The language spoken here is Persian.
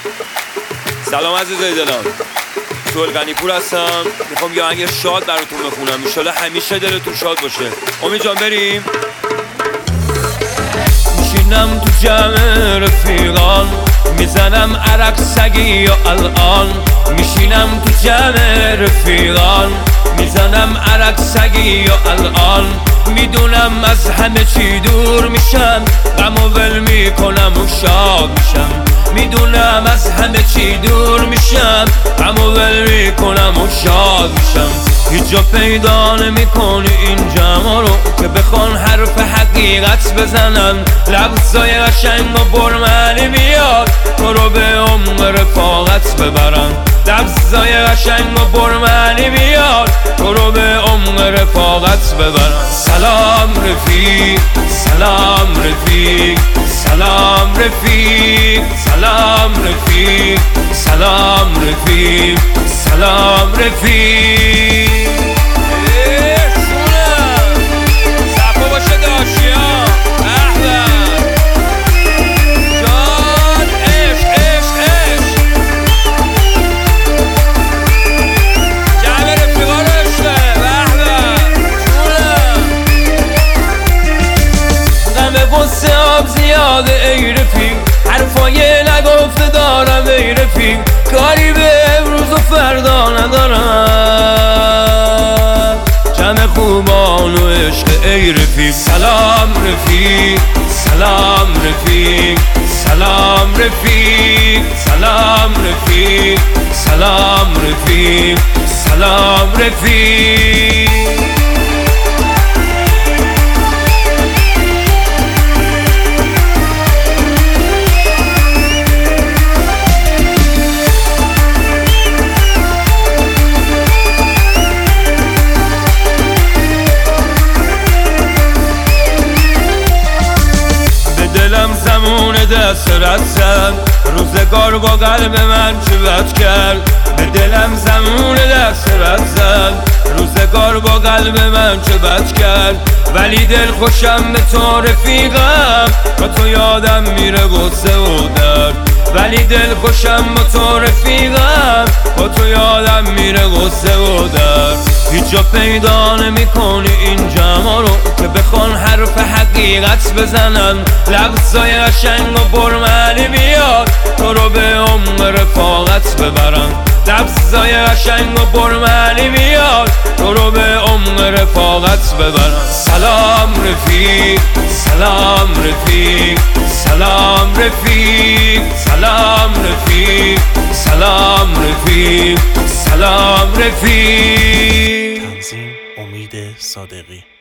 سلام عزیزای دلم، سهیل غنی‌پور هستم. میخوام یه آهنگ شاد براتون بخونم، انشالله همیشه دلتون شاد باشه. امید جان بریم. میشینم تو جمع رفیقان، میزنم عرق سگی و الان. میشینم تو جمع رفیقان، میزنم عرق سگی و الان. میدونم از همه چی دور میشم، غم و ول میکنم و شاد میشم. میدونم از همه چی دور میشم، غم و ول میکنم و شاد میشم. هیچ جا پیدا نمیکنی این جمع رو که بخوان حرف حقیقت بزنن. لفظای قشنگ و پرمعنی میاد تو رو به عمق رفاقت ببرن. لفظای قشنگ و پرمعنی میاد تو رو به عمق رفاقت ببرن. سلام رفیق، سلام رفیق، سلام رفیق، سلام رفیق، سلام رفیق، سلام رفیق. صفا باشه داشتیان احمد جان، عشق عشق عشق. جمع رفیقا رو عشقه احمد جونم. غم غصه آب زیاده ای رفیق، حرفای نگفته دارم ای رفیق. کاری به امروز و فردا ندارم، جمع خوبان و عشق ای رفیق. سلام رفیق، سلام رفیق، سلام رفیق، سلام رفیق، سلام رفیق، سلام رفیق. زمون دست رد زد، روزگار با قلب من چه بد کرد. به دلم زمون دست رد زد، روزگار با قلب من چه بد کرد. ولی دل خوشم به تو رفیقم، با تو یادم میره غصه و درد. ولی دل خوشم با تو رفیقم، با تو یادم میره غصه و درد. هیچ جا پیدا نمیکنی این جمع رو که بخوان حرف حقیقت بزنن. لفظای قشنگ و پرمعنی میاد تو رو به عمق رفاقت ببرن. لفظای قشنگ و پرمعنی میاد تو رو به عمق رفاقت ببرن. سلام رفیق، سلام رفیق، سلام رفیق، سلام رفیق، سلام رفیق، سلام رفیق. تنظیم امید صادقی.